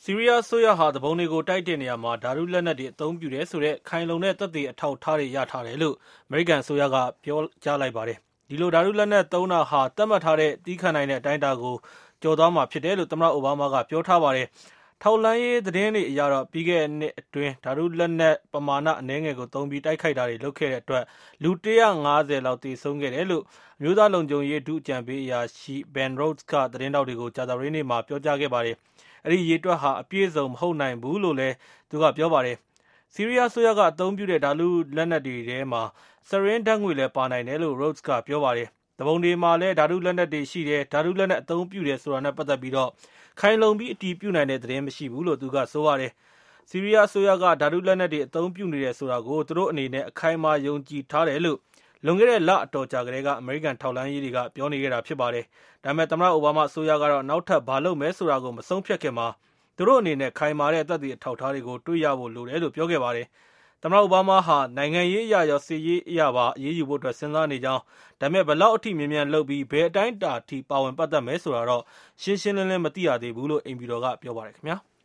ဆီးရီးယားအစိုးရဟာသူပုန်တွေကိုတိုက်တဲ့နေရာမှာဓာတုလက်နက်တွေအသုံးပြုတယ်ဆိုတဲ့ခိုင်လုံတဲ့သက်သေအထောက်အထားတွေရထားတယ်လို့အမေရိကန်အစိုးရကပြောကြားလိုက်ပါတယ်။ဒီလိုဓာတုလက်နက်သုံးတာဟာသတ်မှတ်ထားတဲ့တီးခံနိုင်တဲ့အတိုင်းအတာကိုကျော်သွားမှာဖြစ်တယ်လို့သမ္မတအိုဘားမားကပြောထားပါတယ်။ထောက်လှမ်းရေးသတင်းတွေအရတော့ပြီးခဲ့တဲ့နှစ်အတွင်းဓာတုလက်နက်ပမာဏအနည်းငယ်ကိုသုံးပြီးတိုက်ခိုက်တာတွေလုပ်ခဲ့တဲ့အတွက်လူ150လောက်သေဆုံးခဲ့တယ်လို့အမျိုးသားလုံခြုံရေးဒုအကြံပေးအရာရှိ Ben Rhodes ကသတင်းတောက်တွေကိုကြာသပတေးနေ့မှာပြောကြားခဲ့ပါတယ်။အဲဒီရေတွက်ဟာအပြည့်စုံမဟုတ်နိုင်ဘူးလို့လည်းသူကပြောပါတယ်။ဆီးရီးယားအစိုးရကအသုံးပြုတဲ့ဓာတုလက်နက်တွေထဲမှာစရင်းဓာတ်ငွေလည်းပါနိုင်တယ်လို့ Rhodes ကပြောပါတယ်။သူပုန်တွေမှာလည်းဓာတုလက်နက်တွေရှိတယ်ဓာတုလက်နက်အသုံးပြုတယ်ဆိုတာနဲ့ပတ်သက်ပြီးတော့ခိုင်လုံပြီးအတည်ပြုနိုင်တဲ့သတင်းမရှိဘူးလို့သူကဆိုပါတယ်။ဆီးရီးယားအစိုးရကဓာတုလက်နက်တွေအသုံးပြုနေတယ်ဆိုတာကိုသူတို့အနေနဲ့အခိုင်အမာယုံကြည်ထားတယ်လို့လွန်ခဲ့တဲ့လအတော်ကြာကတည်းကအမေရိကန်ထောက်လှမ်းရေးတွေကပြောနေခဲ့တာဖြစ်ပါတယ်။ဒါပေမဲ့သမ္မတအိုဘားမားအစိုးရကတော့နောက်ထပ်ဘာလုပ်မယ်ဆိုတာကိုမဆုံးဖြတ်ခင်မှာသူတို့အနေနဲ့ခိုင်မာတဲ့သက်သေအထောက်အထားတွေကိုတွေ့ရဖို့လိုတယ်လို့ပြောခဲ့ပါတယ်။သမ္မတအိုဘားမားဟာနိုင်ငံရေးအရရောစစ်ရေးအရပါအရေးယူဖို့အတွက်စဉ်းစားနေကြောင်းဒါပေမဲ့ဘယ်လောက်အထိမြင်မြန်လုပ်ပြီးဘယ်အတိုင်းအတာအထိပါဝင်ပတ်သက်မယ်ဆိုတာတော့ရှင်းရှင်းလင်းလင်းမသိရသေးဘူးလို့အိမ်ဖြူတော်ကပြောပါတယ်ခင်ဗျာ။